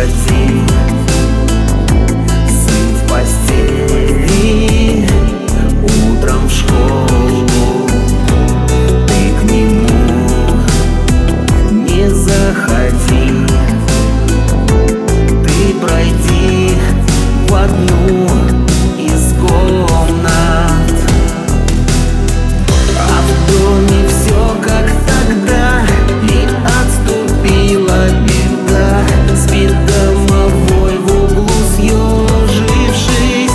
заходи. Сын в постели, утром в школу, ты к нему не заходи. Ты пройди в одну из комнат, а в доме все как тогда, и отступила беда. Спит домовой в углу, съежившись.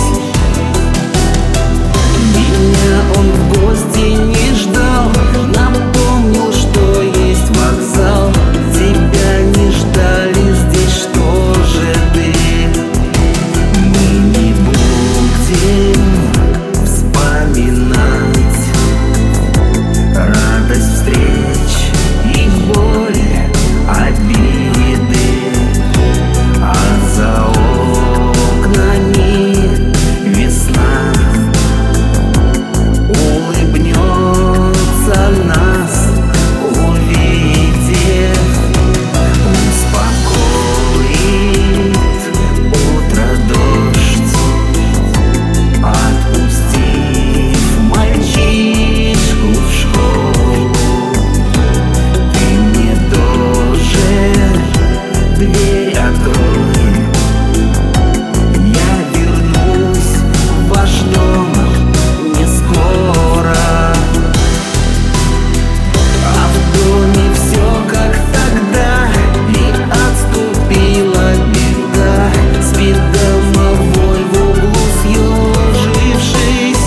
Меня он в гости не ждал, напомнил, что есть вокзал. Тебя не ждали здесь, что же ты? Мы не будем вспоминать радость встреч и боль, обиды, а за окнами весна улыбнется нас, увидев, успокоит утро дождь, отпустив мальчишку в школу. Ты мне тоже дверь открой, я вернусь в ваш дом не скоро. А в доме все как тогда, и отступила беда. Спит домовой в углу, съежившись.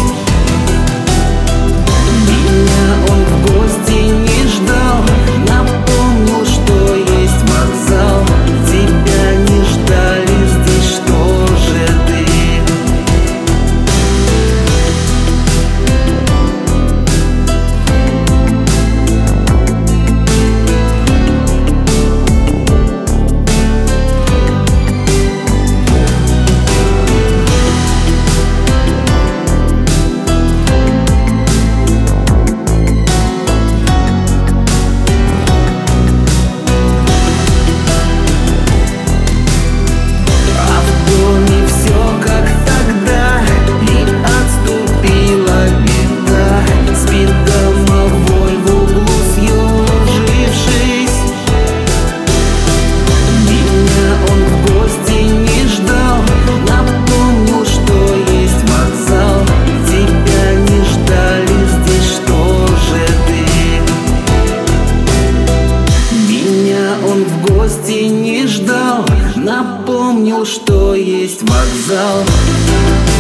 Меня он в гости не ждал, напомнил, что есть вокзал. Тебя не ждали здесь, что же ты? А в доме все как тогда, и отступила беда. Спит домовой в углу, съежившись. Меня он в гости не ждал, напомнил, что есть вокзал. Тебя не ждали здесь, что же ты? Меня он в гости не ждал, напомнил, что есть вокзал.